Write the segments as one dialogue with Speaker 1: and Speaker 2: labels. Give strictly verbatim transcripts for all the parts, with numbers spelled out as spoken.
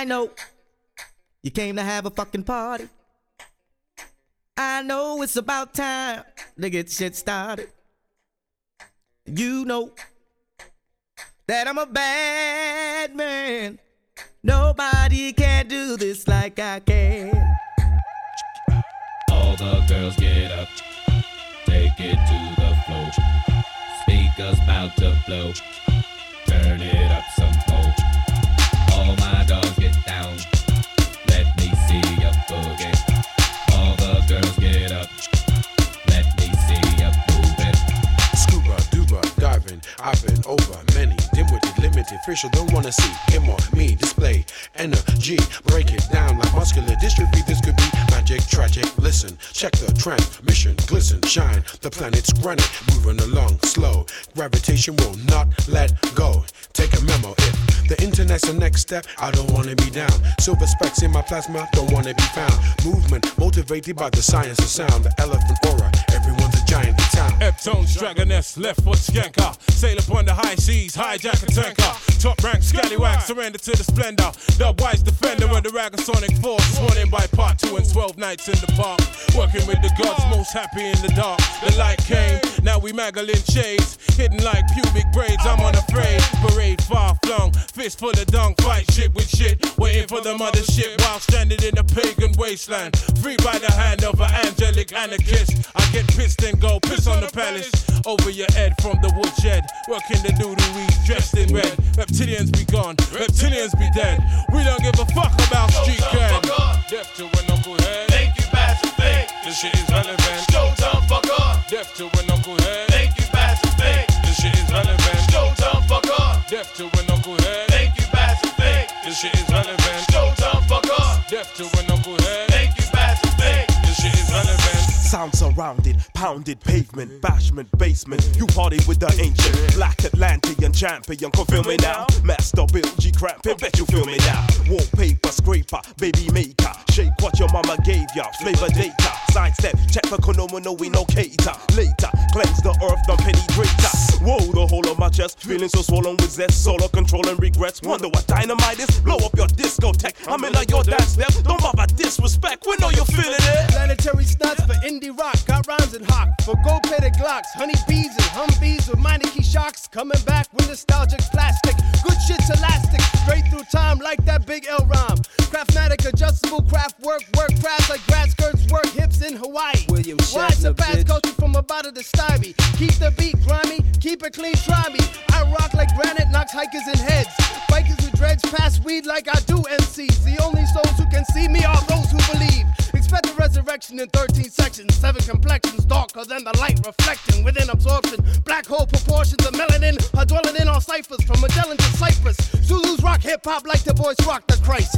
Speaker 1: I know you came to have a fucking party. I know it's about time to get shit started. You know that I'm a bad man. Nobody can do this like I can.
Speaker 2: All the girls get up, take it to the floor. Speakers about to blow, turn it up some more. All my dogs get down, let me see ya boogie. All the girls get up, let me see ya moving.
Speaker 3: Scuba, duba, diving, I've been over many dim-witted, limited fish who don't wanna see him or me display energy, break it down like muscular dystrophy. This could be magic, tragic. Listen, check the transmission, glisten, shine. The planet's granite, moving along slow. Gravitation will not let go. Take a memo. If the internet's the next step, I don't wanna be down. Silver specks in my plasma, don't wanna be found. Movement motivated by the science of sound. The elephant aura, everyone's a giant in town.
Speaker 4: F-tones, dragoness, left foot skanker. Sail upon the high seas, hijack a tanker. Top rank, scallywag, surrender to the splendor. Dubwise defender of the Ragasonic force. Sworn in by part two and twelve nights in the park. Working with the gods, most happy in the dark. The light came, now we Magdalene shades. Hidden like pubic braids, I'm unafraid. Parade far flung, fist full of dung. Fight shit with shit, waiting for the mothership while stranded in a pagan wasteland. Free by the hand of an angelic anarchist. I get pissed and go piss on the palace. Over your head from the woodshed. Working the doodoo-wees dressed in red. Reptilians be gone, reptilians be dead. We don't give a fuck about street cred. Deaf to a knucklehead.
Speaker 5: Thank you, Master Fake.
Speaker 4: This shit is relevant.
Speaker 5: Showtime, fuck up.
Speaker 4: Deaf to a knucklehead.
Speaker 5: Thank you, Master Fake.
Speaker 4: This shit is relevant.
Speaker 5: Showtime, fuck up.
Speaker 4: Deaf to a knucklehead.
Speaker 5: Thank you, Master Fake.
Speaker 4: This shit is relevant.
Speaker 5: Showtime, fuck up.
Speaker 4: Deaf to a knucklehead.
Speaker 5: Thank you, Master Fake.
Speaker 4: This shit is relevant.
Speaker 6: Sound surrounded, pounded pavement, bashment, basement. You party with the ancient Black Atlantean champion. Come feel me now. Master Bill G cramping, bet you feel me now. Wallpaper scraper, baby maker. Shake what your mama gave ya. Flavor data, sidestep, check for phenomenal, we no cater. Later, cleanse the earth, don't penetrator. Whoa, the whole of my chest, feeling so swollen with zest. Solo control and regrets. Wonder what dynamite is. Blow up your discotheque. I'm in like your dance step. Don't bother disrespect. We know you're feeling it.
Speaker 7: Planetary stunts for indie rock, got rhymes and hawk. For gold-plated Glocks, honeybees and Humvees with minor key shocks. Coming back with nostalgic plastic. Good shit's elastic, straight through time like that big L rhyme. Craftmatic, adjustable craft work, work crafts like grass skirts, work hips in Hawaii.
Speaker 1: William
Speaker 7: Why it's a
Speaker 1: Shatner,
Speaker 7: fast
Speaker 1: bitch.
Speaker 7: culture from about to stymie. Keep the beat grimy, keep it clean, try me. I rock like granite, knocks hikers in heads. Bikers who dredge pass weed like I do M Cs. The only souls who can see me are those who believe. Expect the resurrection in thirteen sections. Seven complexions darker than the light reflecting within absorption. Black hole proportions of melanin are dwelling in on ciphers from Magellan to Cyprus. Zulus rock hip-hop like the boys rock the crisis.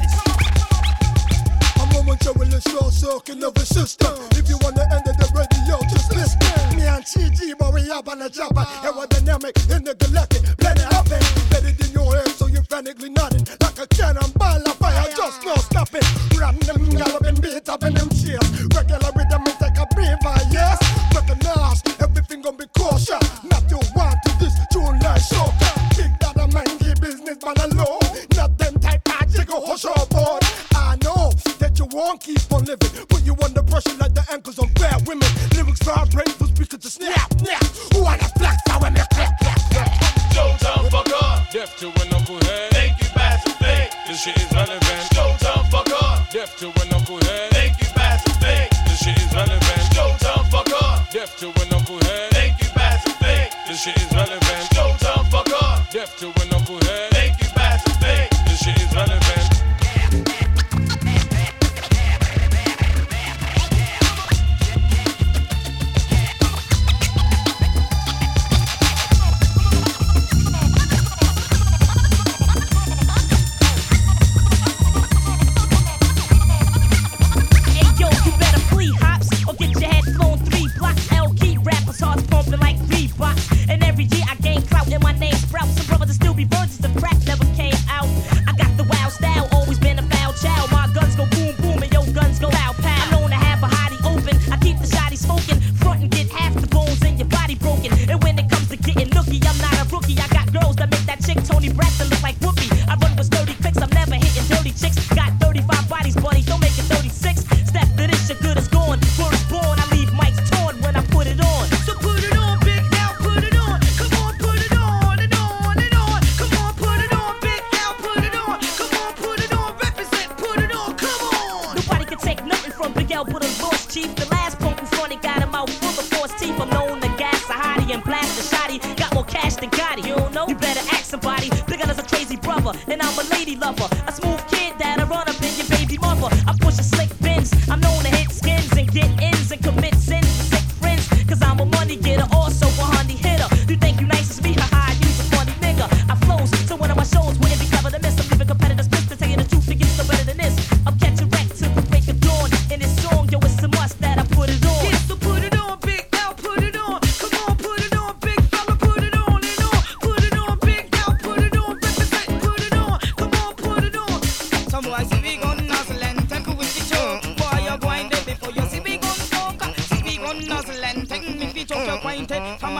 Speaker 8: I'm momentarily short circuit of a system. If you wanna end the radio, just listen. Me and T G, but we up on the chopper. Aerodynamic in the galactic, planet hopping. Embedded in your head, so you're frantically nodding. Like a cannonball of fire, just no stopping. Random galloping beat up in them cheers. Regular rhythm and take a breather, yes. Recognize everything gon' be kosher. Not to want to this tune like soca. Big that a mangy business man alone. Not them type magic or hush or board. I know that you won't keep on living. Put you under pressure like the ankles on fair women. Lyrics vibrate for speakers to snap, snap. Who are the flex? How when they clap, clap, clap.
Speaker 5: Showtime, fuck up.
Speaker 4: Deaf to a knucklehead.
Speaker 5: Thank you, Master Fake.
Speaker 4: This shit is relevant.
Speaker 5: Showtime, fuck up.
Speaker 4: Deaf to a knucklehead.
Speaker 5: Thank you, Master Fake.
Speaker 4: This shit is relevant.
Speaker 5: Showtime, fuck up.
Speaker 4: Deaf to a knucklehead.
Speaker 5: Thank you, Master Fake.
Speaker 4: This shit is relevant.
Speaker 5: Showtime, fuck up.
Speaker 4: Deaf to a knucklehead.
Speaker 5: Thank you, Master Fake.
Speaker 4: This shit is relevant.
Speaker 9: Or get your head flown three blocks. L key rappers hearts pumping like Reebok. And every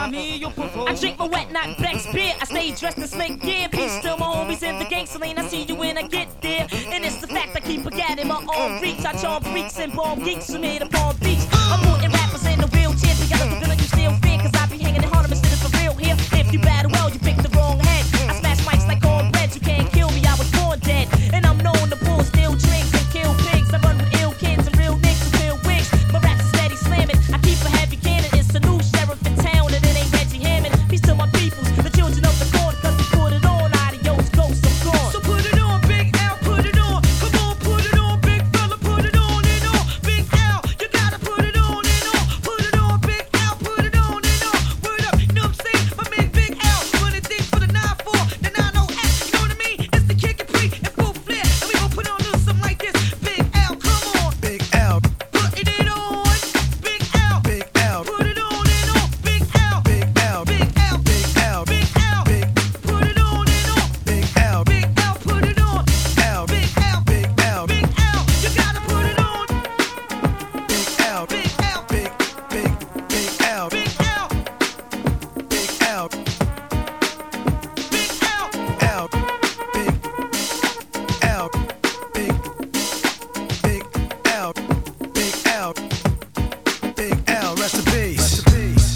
Speaker 9: me, you perform. I drink my wet, not Beck's beer. I stay dressed in slick gear. Peace to my homies in the gangster lane. I see you when I get there. And it's the fact I keep forgetting my own reach. I charm freaks and bomb geeks who made a Palm Beach. I'm putting rappers in the wheelchair. Together the villain you still fear. Cause I be hanging in Harlem instead of for real here. If you battle well, you pick the wrong head. I smash mics like cornbread. You can't kill me, I was born dead. And I'm known to pull steel drinks and kill pigs. I run with ill kids and real niggas who feel wigs. My raps are steady slamming. I keep a heavy cannon. It's a new sheriff in town and it ain't Reggie Hammond. Peace to my peoples, the children of the corn. Cause we put it on, adios, ghosts, I'm gone. So put it on, Big L, put it on. Come on, put it on, big fella, put it on and on. Big L, you gotta put it on and on. Put it on, Big L, put it on and on. Word up, you know what I'm saying? My man Big L, running things for the nine four, the nine oh X, you know what I mean? It's the kick and pre and full flare. And we gon' put on a little something like this. Big L, come on.
Speaker 8: Big L,
Speaker 9: Putting it on. Big L,
Speaker 8: Big L,
Speaker 9: put it on and on. Big L,
Speaker 8: Big L,
Speaker 9: Big L,
Speaker 8: Big L,
Speaker 9: Big L,
Speaker 8: Big
Speaker 9: put it on and on.
Speaker 8: Big L,
Speaker 9: Big L, put it on.
Speaker 8: L,
Speaker 9: Big L,
Speaker 8: Big L,
Speaker 9: Big L, you gotta put it on.
Speaker 8: Big L,
Speaker 9: Big L,
Speaker 8: Big Big Big L,
Speaker 9: Big L,
Speaker 8: Big L,
Speaker 9: Big L.
Speaker 8: L, Big L, Big Big L, Big L, Big L. Rest in peace. Rest in peace.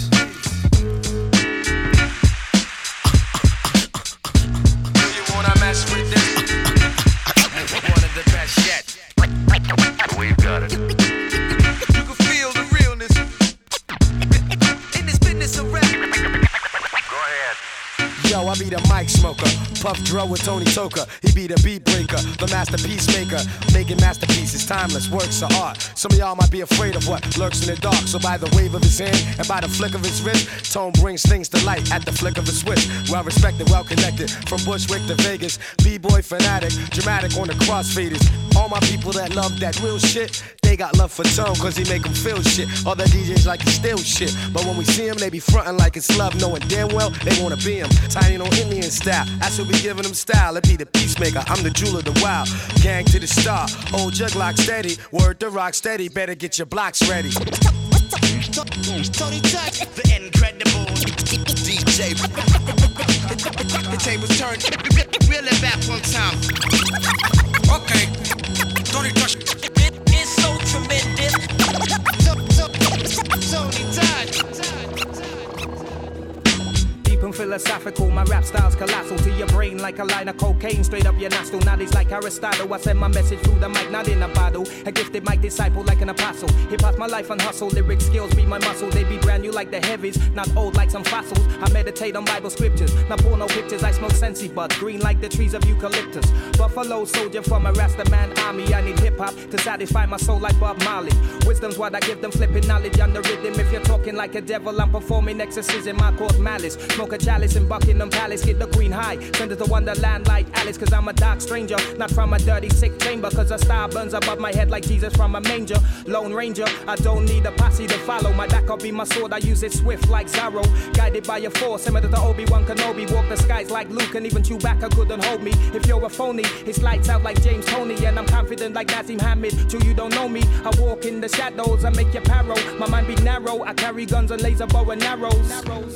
Speaker 10: Do you wanna mess with this? One of the best yet. We've got it. You can feel the realness in this business of rap. Go ahead.
Speaker 11: Yo, I be the mic smoker, Puff Dro with Tony Toka. He be the beat breaker, the masterpiece maker. Making masterpieces, timeless works of art. Some of y'all might be afraid of what lurks in the dark. So by the wave of his hand and by the flick of his wrist, Tone brings things to light at the flick of a switch. Well respected, well connected, from Bushwick to Vegas. B-boy fanatic, dramatic on the crossfaders. All my people that love that real shit, they got love for Tone cause he make them feel shit. Other D Js like to steal shit, but when we see him, they be frontin' like it's love, knowing damn well they wanna be him. Tiny on Indian style, that's what we giving them style. It be the peacemaker, I'm the jewel of the wild. Gang to the star, old jug lock steady. Word to rock steady, better get your blocks ready.
Speaker 10: Tony Touch, the incredible D J. The tables turned, really back one time. Okay, Tony Touch.
Speaker 9: It's so tremendous.
Speaker 10: Tony Touch.
Speaker 12: Deep and philosophical, my rap style's colossal. To your brain like a line of cocaine, straight up your nostril. Knowledge like Aristotle, I send my message through the mic, not in a bottle. A gifted mic disciple like an apostle. Hip hop's my life and hustle, lyric skills be my muscle. They be brand new like the heavies, not old like some fossils. I meditate on Bible scriptures, not porno pictures. I smoke sensi buds, green like the trees of eucalyptus. Buffalo soldier from a Rasta man army. I need hip hop to satisfy my soul like Bob Marley. Wisdom's what I give them, flipping knowledge on the rhythm. If you're talking like a devil, I'm performing exorcism. I cause malice. Smoke a chalice in Buckingham Palace, get the queen high. Send it to Wonderland like Alice, cause I'm a dark stranger. Not from a dirty sick chamber, cause a star burns above my head like Jesus from a manger. Lone Ranger, I don't need a posse to follow. My back up be my sword, I use it swift like Zorro. Guided by a force, similar to Obi-Wan Kenobi. Walk the skies like Luke, and even Chewbacca couldn't hold me. If you're a phony, it's lights out like James Toney. And I'm confident like Nazim Hamid, true you don't know me. I walk in the shadows, I make you paro. My mind be narrow, I carry guns and laser bow and arrows. arrows.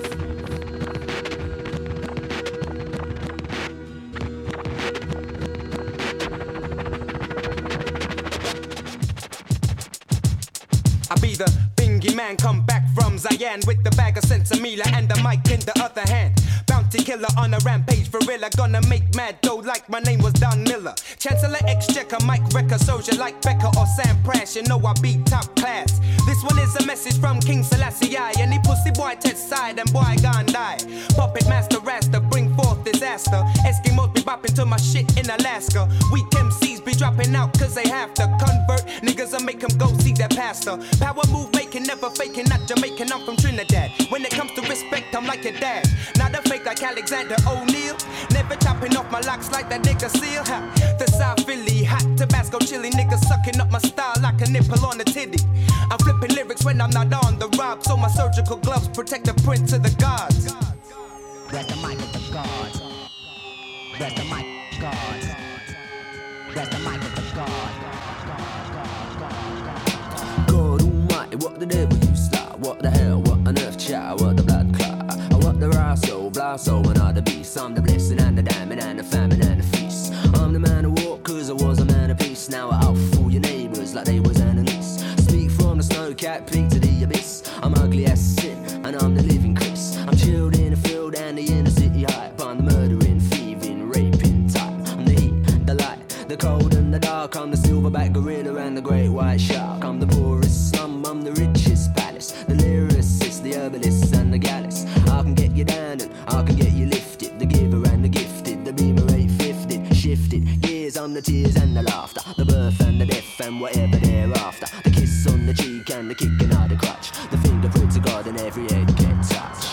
Speaker 12: I be the bingy man, come back from Zion with the bag of Sensimilla and the mic in the other hand. Bounty killer on a rampage for real. I gonna make mad dough like my name was Don Miller. Chancellor Exchequer, Mike Wrecker, soldier like Becca or Sam Prash. You know I be top class. This one is a message from King Selassie I. Any pussy boy test side and boy gone die. Puppet master Rasta, bring forth disaster. Eskimos be bopping to my shit in Alaska. Weak M Cs be dropping out cause they have to convert. Niggas I make them go see their pastor. Power move making, never faking, not Jamaican, I'm from Trinidad. When it comes to respect, I'm like your dad. Not a fake like Alexander O'Neal. Never chopping off my locks like that nigga Seal. Ha. The South Philly, hot Tabasco chili, niggas sucking up my style like a nipple on a titty. I'm flipping lyrics when I'm not on the rob, so my surgical gloves protect the prince of the gods.
Speaker 13: Rest the mic with the gods. Rest the mic, gods. Rest the mic with the gods.
Speaker 14: God almighty, what the devil you start? what the hell, what on earth, child, what the blood clot? What the rasso, blasso, and all the beasts. I'm the blessing and the diamond and the famine and the feast. I'm the man who walked cause I was a man of peace. Now I outfool your neighbours like they was enemies. Speak from the snow-capped peak to the abyss. I'm ugly as sin and I'm the living Chris. I'm chilled in the field and the inner city hype. I'm the murdering, thieving, raping type. I'm the heat, the light, the cold and the dark. I'm the silverback gorilla and the great white shark. I'm the poorest slum, I'm the richest palace. The lyricist, the herbalist and the gallus. I can get you down and I can get you lifted. The giver and the gifted, the beamer eight fifty. Shifted years, I'm the tears and the laughter. The birth and the death and whatever thereafter. The kiss on the cheek and the kicking out the crutch. The fingerprints of God in every head get touched.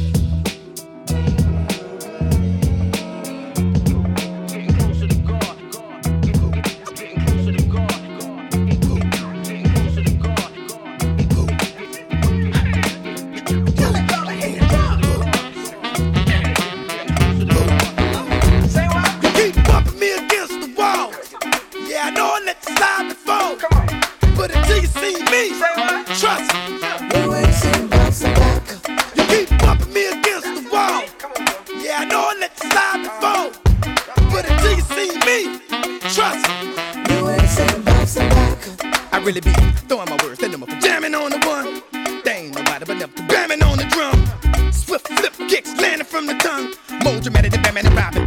Speaker 15: Really be throwing my words, sending them up, jamming on the one. They ain't nobody but up to jamming on the drum. Swift flip kicks landing from the tongue. More dramatic than Batman and Robin.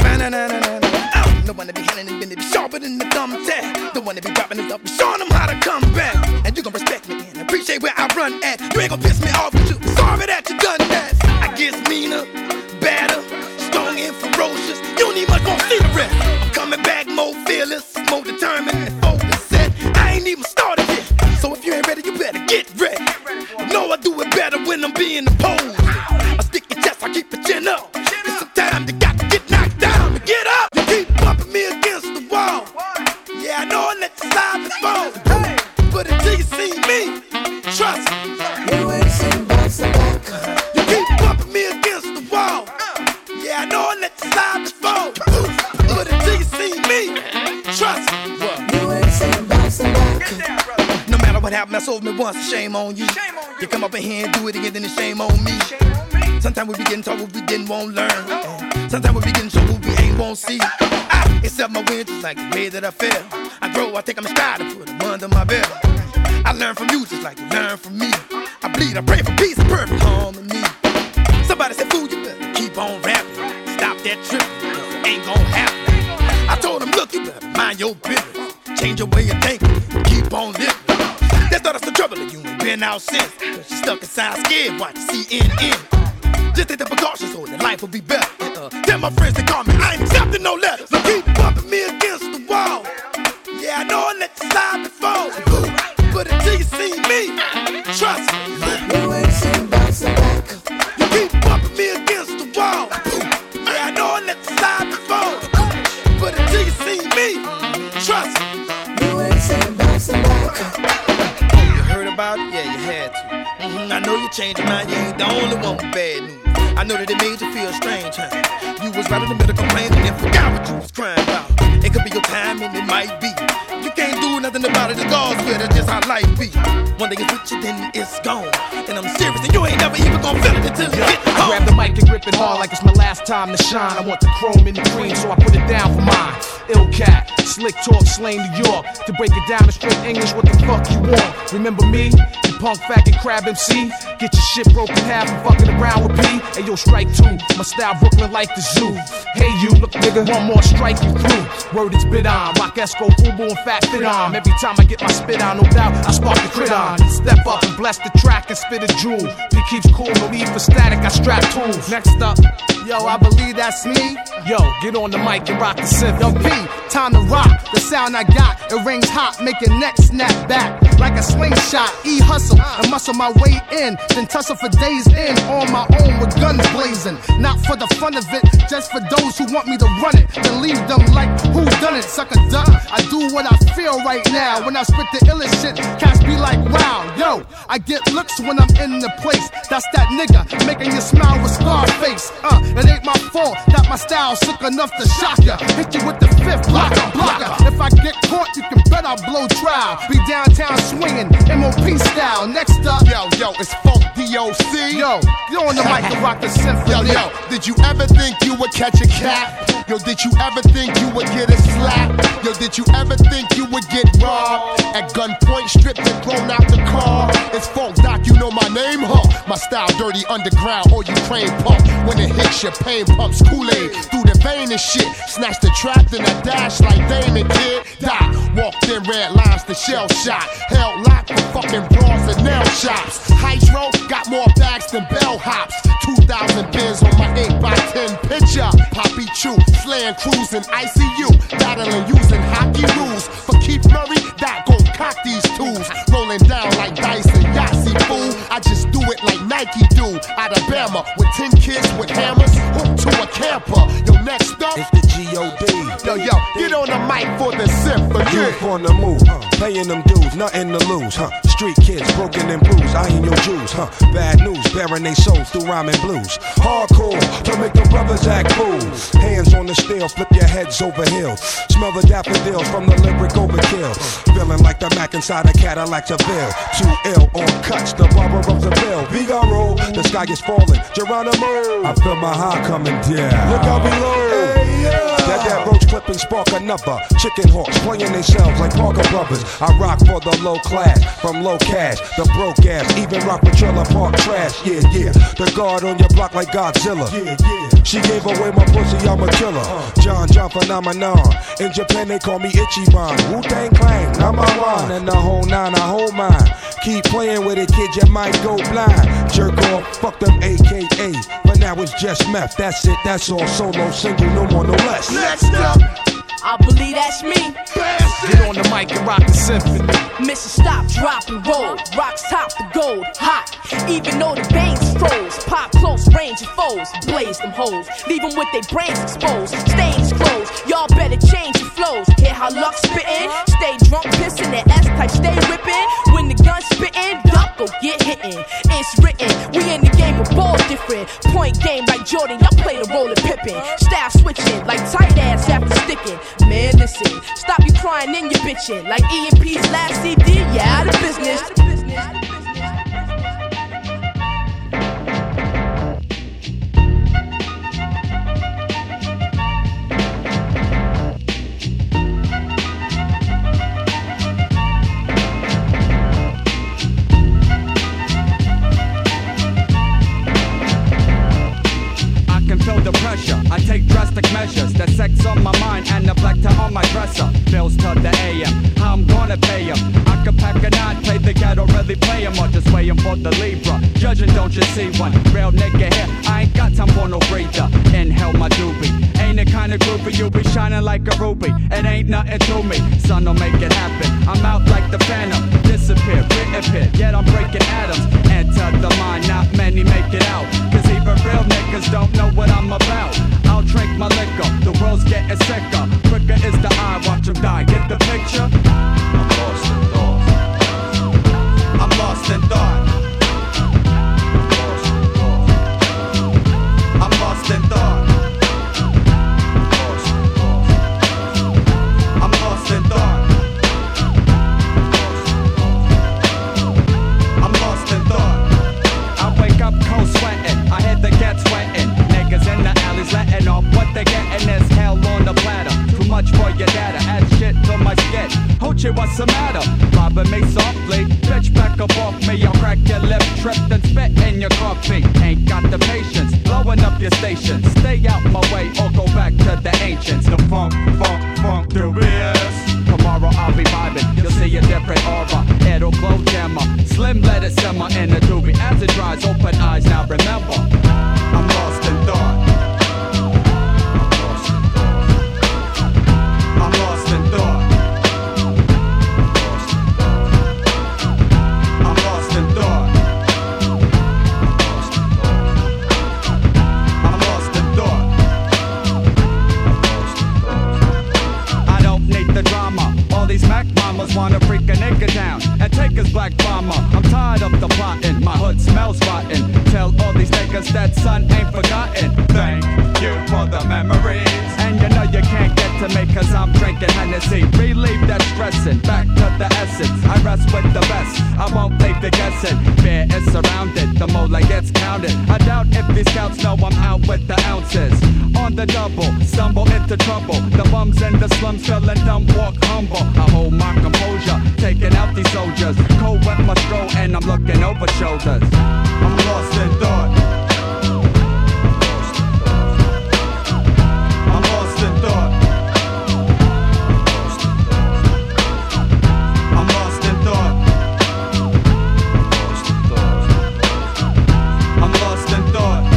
Speaker 15: I don't know when to be handling it, be sharper than the thumbtack. Don't wanna be dropping this up and showing them how to come back. And you gon' respect me and appreciate where I run at. You ain't gon' piss me off with you. Sorry that you done that. I guess meaner, badder, strong and ferocious. You don't need much more see the rest. I'm coming back more fearless, more determined and focused. I ain't even started yet, so if you ain't ready, you better get ready. No, I do it better when I'm being opposed. I stick your chest, I keep your chin up. And sometimes you got to get knocked down to get up. You keep bumping me against the wall. Yeah, I know I let you slide and fall. But until you see me, trust me. You ain't seen bounce back. You keep bumping me against the wall. Yeah, I know I let you slide and fall. But until you see me, trust me. You ain't seen bounce back. No matter what happened, I sold me once, shame on you. You come up in here and do it again, then it's shame on me. Sometimes we be getting told what we didn't want to learn. Sometimes we be getting shown what we ain't won't see. I accept my wins just like the way that I feel. I grow, I take them stride and put them under my belt. I learn from you just like you learn from me. I bleed, I pray for peace and perfect harmony. Somebody said, fool, you better keep on rapping. Stop that tripping, cause it ain't gon' happen. I told him, look, you better mind your business. Change your way of thinking, keep on living. That's not us the trouble that you ain't been out since. Cause you stuck inside scared, watch C N N. Just take the precautions so that life will be better. Uh, tell my friends to call me, I ain't accepting no letters. So keep bumping me against the wall. Yeah, I know I let you slide and fall. But until you see me, trust me. You ain't seen bouncing back. You keep bumping me against the wall. Yeah, I know I let you slide and fall. But until you see me, trust me. You ain't seen bouncing back. Oh, you heard about it? Yeah, you had to. Mm-hmm, I know you changed your mind, you ain't the only one with bad news. I know that it made you feel strange, huh? You was right in the middle complaining and forgot what you was crying about. It could be your time and it might be. You can't do nothing about it, it's God's will, that's just how life be. One day it's with you, then it's gone. And I'm serious, and you ain't never even gonna feel it until you get home.
Speaker 12: I grab the mic and grip it hard like it's my last time to shine. I want the chrome in the cream, so I put it down for mine. Ill cat, slick talk, slang New York. To break it down in straight English, what the fuck you want? Remember me? You punk faggot crab M C? Get your shit broken half and fucking around with P. Hey yo, strike two, my style Brooklyn like the zoo. Hey you, look nigga, one more strike you through. Word is bit on, rock Esco, Fubu and Fat Fit on. Every time I get my spit on, no doubt, I spark the crit on. Step up and bless the track and spit a jewel. P keeps cool, no need for static, I strap tools. Next up, yo, I believe that's me. Yo, get on the mic and rock the synth. Yo, P, time to rock. The sound I got, it rings hot, make your neck snap back like a slingshot. E hustle and muscle my way in, then tussle for days in on my own with guns blazing. Not for the fun of it, just for those who want me to run it. Then leave them like who done it, sucker duck. I do what I feel right now. When I spit the illest shit, cats be like, wow, yo. I get looks when I'm in the place. That's that nigga making you smile with Scarface. Uh, it ain't my fault that my style's sick enough to shock ya. Hit you with the fifth blocker, blocker. If I get caught, you can bet
Speaker 16: I blow trial. Be downtown swinging, M O P style. Next up,
Speaker 17: yo, yo, it's Funk D O C.
Speaker 16: Yo, you on the mic to rock the symphony.
Speaker 17: Yo, yo, did you ever think you would catch a cat? Yo, did you ever think you would get a slap? Yo, did you ever think you would get robbed? At gunpoint, stripped and thrown out the car. It's Funk Doc, you know my name, huh? My style dirty underground or Ukraine pump. When it hits your pain pumps Kool-Aid through the vein and shit. Snatch the trap, then I dash like Damon, kid. Doc, walked in red lines, the shell shot. Hell locked for fucking bras and nail shops. Hydro got more bags than bellhops. two thousand bins on my eight by ten picture. Poppy Chew, slaying crews in I C U. Battling using hockey rules. For Keith Murray, that gon' cock these tools. Rolling down like dice and Yahtzee, fool. I just do it like Nike do. Alabama with ten kids with hammers. Hooked to a camper. Yo, next up,
Speaker 6: it's the G O D.
Speaker 17: Yo, yo, get on the mic for the symphony.
Speaker 6: Youth on the move, huh? Paying them dues, nothing to lose, huh? Street kids broken and bruised, I ain't your Jews, huh? Bad news, bearing they souls through rhyming blues. Hardcore to make the brothers act fools. Hands on the steel, flip your heads over hills. Smell the daffodils from the lyric overkill. Feeling like the Mac inside a Cadillac Seville. Too ill on cuts, the barber of the bill. Figaro, the sky is falling. Geronimo, I feel my heart coming down. Look out below. Hey, yeah. That that roach clip and spark another. Chicken hawks playing themselves like Parker Brothers. I rock for the low class, from low cash, the broke ass. Even rock with trailer park trash. Yeah, yeah. The guard on your block like Godzilla. Yeah, yeah. She gave away my pussy, I'm a killer. John John phenomenon. In Japan they call me Ichiban. Wu-Tang Clan, number one. And the whole nine, I hold mine. Keep playing with it, kid, you might go blind. Jerk off, fuck them A K A. But now it's just meth, that's it, that's all. Solo, single, no more, no less.
Speaker 16: Next up,
Speaker 9: I believe that's me.
Speaker 16: Get on the mic and rock the symphony.
Speaker 9: Mission stop, drop and roll. Rocks top the gold, hot. Even though the veins froze. Pop close range of foes. Blaze them hoes. Leave them with their brains exposed. Stains closed. Y'all better change your flows. Hear how luck spittin'? Stay drunk, pissin'. That S-type stay whippin'. When the gun spittin', duck go get hittin'. It's written. We in the game with ball different. Point game like Jordan. Y'all play the role of Pippin. Style switching like tight ass after sticking. Man, listen. Stop you crying in your bitchin'. Like E and P's last C D. Yeah, out of business.
Speaker 18: Feel the pressure, I take drastic measures. The sex on my mind and the black tie on my dresser. Bills to the A M, how I'm gonna pay him. I could pack a nine, play the guy, don't really play him. Or just waiting for the Libra, judging don't you see one. Real nigga here, I ain't got time for no breather. Inhale my doobie, ain't the kind of groupie you be shining like a ruby. It ain't nothing to me, son don't make it happen. I'm out like the phantom, disappear, reappear. Yet I'm breaking atoms, enter the mind, not many make it out. Cause even real niggas don't know what I'm about. I'll drink my liquor, the world's getting sicker. Quicker is the eye, watch him die, get the picture? I'm lost in thought. I'm lost in thought. I'm lost in thought. I'm lost in thought. I'm lost in thought. I wake up cold sweating, I hear the get sweating. Niggas in the alleys letting off what they getting is hell on the platter. Too much for your data, add shit to my skit. Hoochie, what's the matter? Robbing me softly, bitch back up off me. I'll crack your lip, trip and spit in your coffee. Ain't got the patience, blowing up your station. Stay out my way or go back to the ancients. The funk, funk, funk, the B S. Tomorrow I'll be vibing, you'll see a different aura. It'll glow dimmer, slim let it simmer in the doobie. As it dries, open eyes, now remember, I'm lost in thought. I'm lost in thought. I'm lost in thought. I'm lost in thought. I don't need the drama. All these Mac mamas wanna freak a nigga down and take his black mama. I'm tired of the plotting, my hood smells rotten. Tell all these niggas that son ain't forgotten. Thank you for the memories. And you know you can't get to me cause I'm drinking Hennessy. Relieve that stressing, back impressed with the best. I won't leave you guessing. Fear is surrounded, the mola gets counted. I doubt if these scouts know I'm out with the ounces. On the double, stumble into trouble. The bums in the slums feeling dumb, walk humble. I hold my composure, taking out these soldiers. Cold with my stroll and I'm looking over shoulders. I'm lost in thought. I'm lost in thought. I'm lost in thought. I'm lost in thought.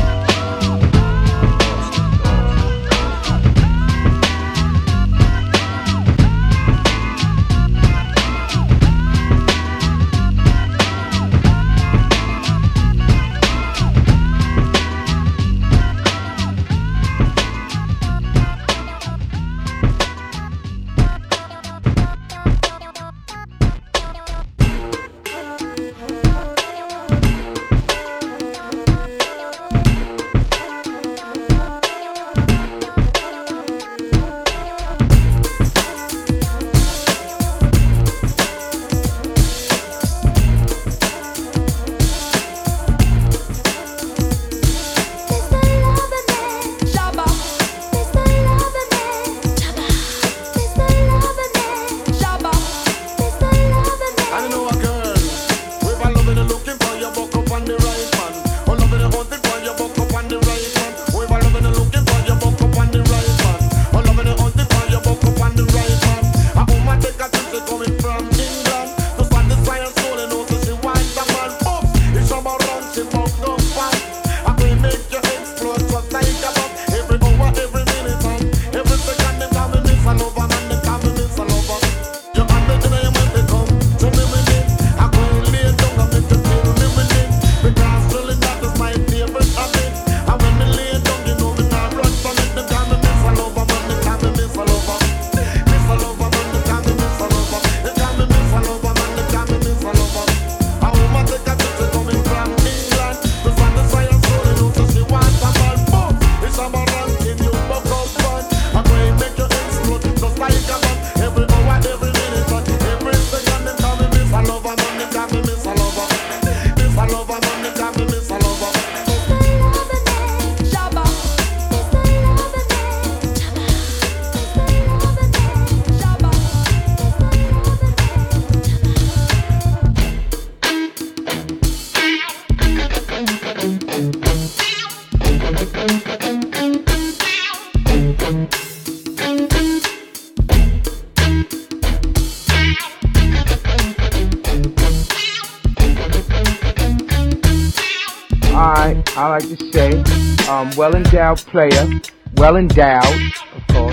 Speaker 19: I like to say, um, well-endowed player, well-endowed, of course,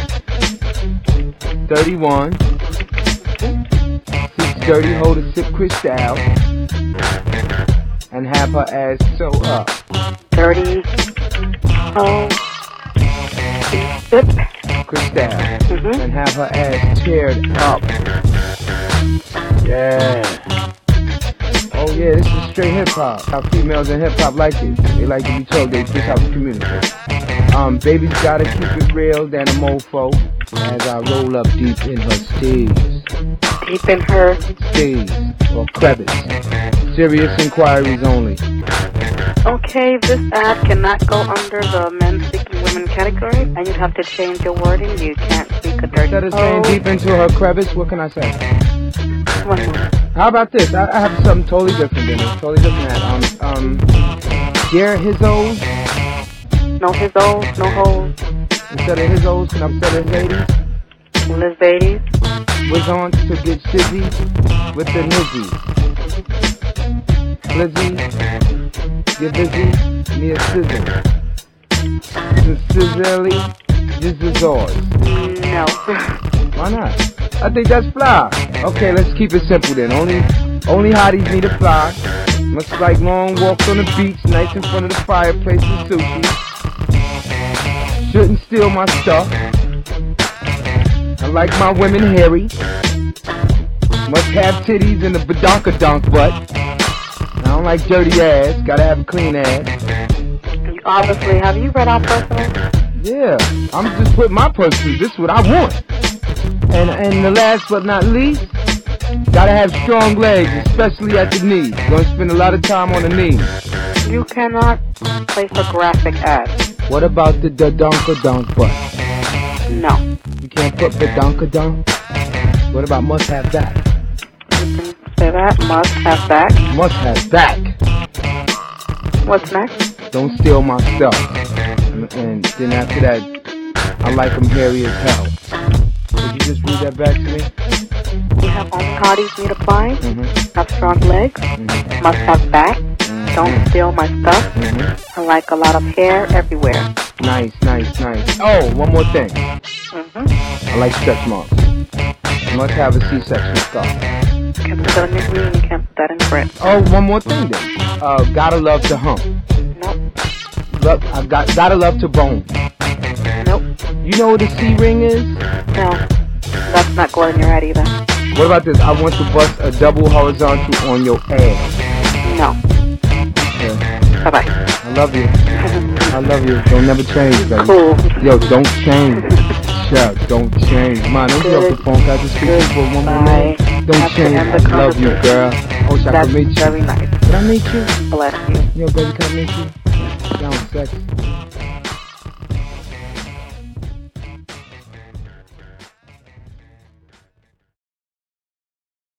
Speaker 19: thirty-one, six dirty, hold a sip Cristal, and have her ass so up.
Speaker 20: thirty, oh, sip
Speaker 19: Cristal,
Speaker 20: mm-hmm.
Speaker 19: and have her ass teared up. Yeah. Oh yeah, this is straight hip-hop. How females in hip-hop like it. They like to be told they just how to communicate. Um, baby's gotta keep it real than a mofo as I roll up deep in her steez.
Speaker 20: Deep in her
Speaker 19: steez, or crevice. Serious inquiries only.
Speaker 20: Okay, this ad cannot go under the men seeking women category, and you'd have to change your wording. You can't speak a dirty
Speaker 19: Instead of saying deep into her crevice, what can I say?
Speaker 20: One more.
Speaker 19: How about this? I, I have something totally different than this. Totally different than that. Um, um, Dear Hizzos.
Speaker 20: No Hizzos, no hoes.
Speaker 19: Instead of Hizzos, can I instead of ladies?
Speaker 20: Liz Beatties.
Speaker 19: Was on to get sizzy with the nizzy. Lizzy, get busy, me a sizzle. Sincerely, this is yours.
Speaker 20: No.
Speaker 19: Why not? I think that's fly. Okay, let's keep it simple then. Only only hotties need a fly. Much like long walks on the beach, nice in front of the fireplace with sushi. Shouldn't steal my stuff. I like my women hairy. Must have titties in the badonkadonk butt. I don't like dirty ass, gotta have a clean ass.
Speaker 20: You obviously, have you read our personal?
Speaker 19: Yeah, I'm just putting my personal. This is what I want. And and the last but not least, Gotta have strong legs, especially at the knees. Gonna spend a lot of time on the knees.
Speaker 20: You cannot place a graphic ad.
Speaker 19: What about the da-donka-donk butt?
Speaker 20: No.
Speaker 19: You can't put the donka-donk? What about must have back?
Speaker 20: You can say that. Must have back.
Speaker 19: Must have back.
Speaker 20: What's next?
Speaker 19: Don't steal my stuff. And, and then after that, I like them hairy as hell. Could you just read that back to me?
Speaker 20: You have only hotties need apply.
Speaker 19: Mm-hmm.
Speaker 20: Have strong legs.
Speaker 19: Mm-hmm.
Speaker 20: Must have back.
Speaker 19: Mm-hmm.
Speaker 20: Don't steal my stuff.
Speaker 19: Mm-hmm.
Speaker 20: I like a lot of hair everywhere.
Speaker 19: Nice, nice, nice. Oh, one more thing.
Speaker 20: Mm-hmm.
Speaker 19: I like stretch marks. You must have a C-section scar.
Speaker 20: You can't put that in your green. You can't put that in grit.
Speaker 19: Oh, one more thing then. Uh, gotta love to hump.
Speaker 20: Nope.
Speaker 19: Love, I got, gotta love to bone.
Speaker 20: Nope.
Speaker 19: You know what a C-ring is?
Speaker 20: No. That's not going in your head either.
Speaker 19: What about this? I want to bust a double horizontal on your ass.
Speaker 20: No.
Speaker 19: Yeah.
Speaker 20: Bye-bye.
Speaker 19: I love you. I love you. Don't never change, baby.
Speaker 20: Cool.
Speaker 19: Yo, don't change. Shut up, don't change. Man, don't get off the phone. Can I just speak to you for one more minute? Don't
Speaker 20: Have to
Speaker 19: change.
Speaker 20: end
Speaker 19: I
Speaker 20: the
Speaker 19: love you, girl. I wish I
Speaker 20: That's
Speaker 19: could meet you.
Speaker 20: very nice.
Speaker 19: Can I meet you?
Speaker 20: Bless you.
Speaker 19: Yo, baby, can I meet you? Sounds sexy.